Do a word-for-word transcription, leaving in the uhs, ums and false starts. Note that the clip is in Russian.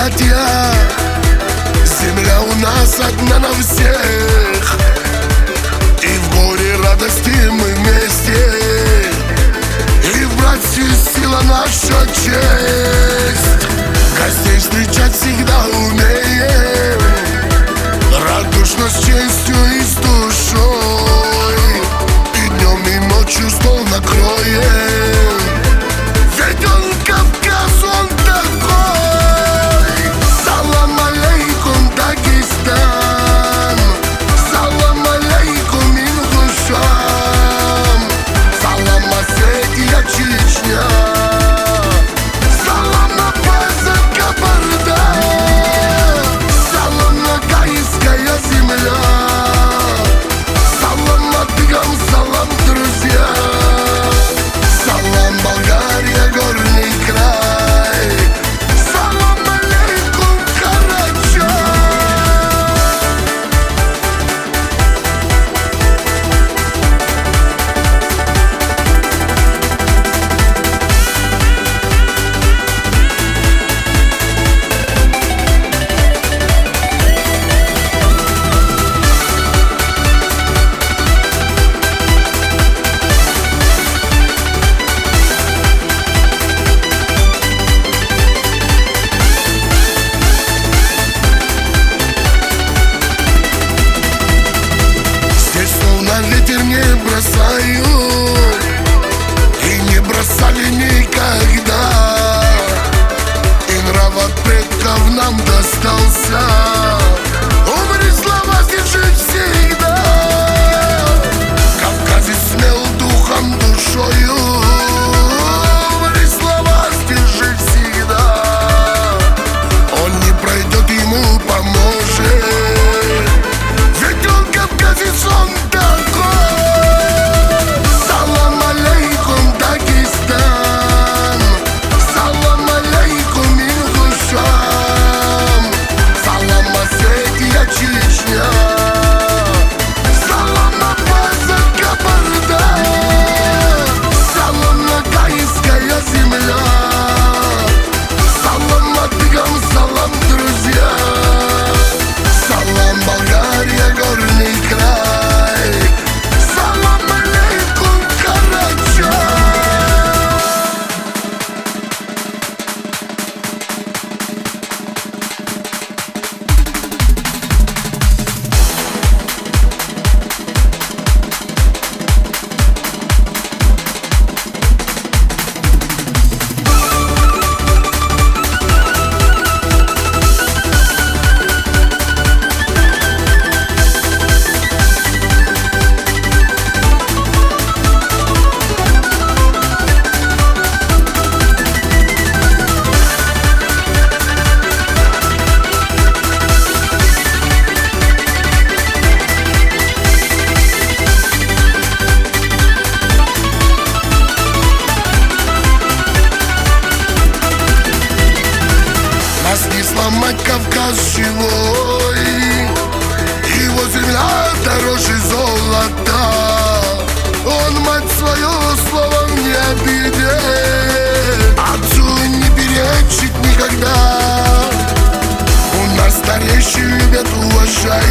братья, земля у нас одна на всех, и в горе радости мы вместе, и в братстве сила наша честь. Гостей встречать всегда умеем, радушно, с честью и с душой, и днем и ночью стол накроем, ведь он Кавказ, он такой. Салам алейкум, Дагестан, салам алейкум, Ингушам, салам Осетия, Чечня, салам Абхазия, Кабарда, салам Ногайская земля, салам Адыгам, салам, друзья, салам Болгария, горный край, салам алейкум, Карачай. Здесь словно ветер не бросают, и не бросали никогда, и нрав от предков нам достался. Умри, слава, держи всегда. Кавказец смел духом, душою, умри, слава, держи всегда. Он не пройдет, ему поможет, ведь он кавказец, он такой. Салам алейкум, Дагестан, салам алейкум, Ингушам, салам Осетия, Чечня, салам Абхазия, Кабарда, салам Ногайская земля, салам Адыгам, салам, друзья, салам Болгария, горный край, салам алейкум, Карачай. Нас не сломать, Кавказ живой, его земля дороже золота. Он мать свое словом не обидит, отцу не перечит никогда. У нас старейшие любят, уважают,